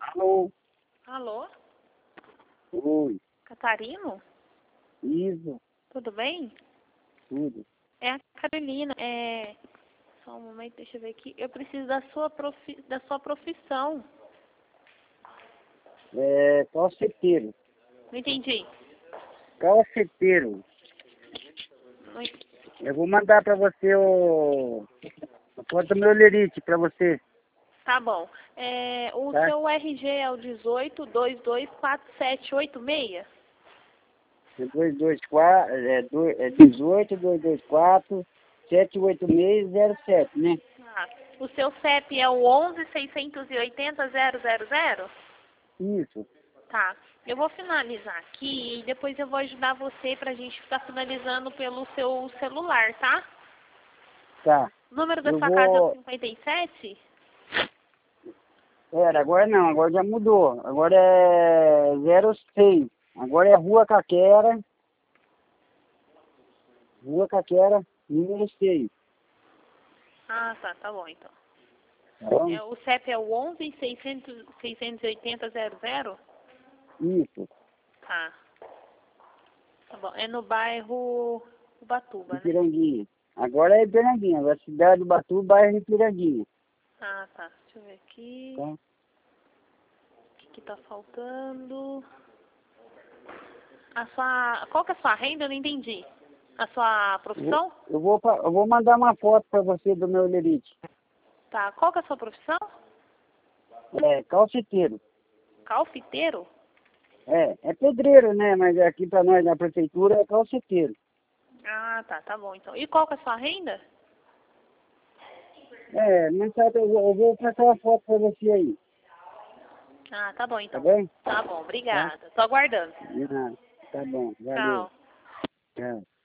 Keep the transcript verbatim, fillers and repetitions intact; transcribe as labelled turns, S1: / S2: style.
S1: Alô?
S2: Alô?
S1: Oi.
S2: Catarino?
S1: Isso,
S2: Tudo bem?
S1: tudo.
S2: É a Carolina. É... Só um momento, deixa eu ver aqui. Eu preciso da sua, profi... da sua profissão.
S1: É calceteiro.
S2: Não entendi.
S1: Calceteiro.
S2: Não en-
S1: Eu vou mandar pra você o... a foto do meu lerite pra você,
S2: Tá bom. É... O
S1: tá?
S2: seu R G é o dezoito, vinte e dois, quarenta e sete, oitenta e seis?
S1: É dois dois quatro, é, dois, é dezoito, dois dois quatro, sete oito seis zero sete, né?
S2: Ah, o seu C E P é o onze, seiscentos e oitenta, zero zero zero?
S1: Isso,
S2: Tá. Eu vou finalizar aqui e depois eu vou ajudar você pra gente ficar finalizando pelo seu celular, tá?
S1: tá.
S2: O número da
S1: Eu
S2: sua casa é o
S1: vou...
S2: cinquenta e sete?
S1: Era, agora não, agora já mudou. Agora é zero seis. Agora é Rua Caquera, Rua Caquera, número seis.
S2: Ah, tá, tá bom então.
S1: Tá bom?
S2: É, o C E P é o onze, seiscentos, seiscentos e oitenta, zero zero?
S1: Isso,
S2: Tá. Tá bom. É no bairro Ubatuba, né?
S1: Ipiranguinha. Agora é Ipiranguinha, agora cidade do Batu, bairro Ipiranguinha.
S2: Ah, tá. Deixa eu ver aqui.
S1: Tá?
S2: O que que tá faltando? A sua... Qual que é a sua renda? Eu não entendi. A sua
S1: Eu,
S2: profissão?
S1: eu, vou, pa- eu vou mandar uma foto para você do meu lerite.
S2: Tá. Qual que é a sua profissão?
S1: É, calceteiro.
S2: Calfiteiro?
S1: É, é pedreiro, né? Mas aqui para nós na prefeitura é calceteiro.
S2: Ah, tá. Tá bom então. E qual que é a sua renda?
S1: É, não sabe, eu, vou- eu vou passar uma foto para você aí.
S2: Ah, tá bom
S1: Tá
S2: então.
S1: bem?
S2: Tá bom.
S1: Tá?
S2: Obrigada. Tô aguardando.
S1: De nada. Tá bom, valeu.
S2: Tchau.
S1: Tchau.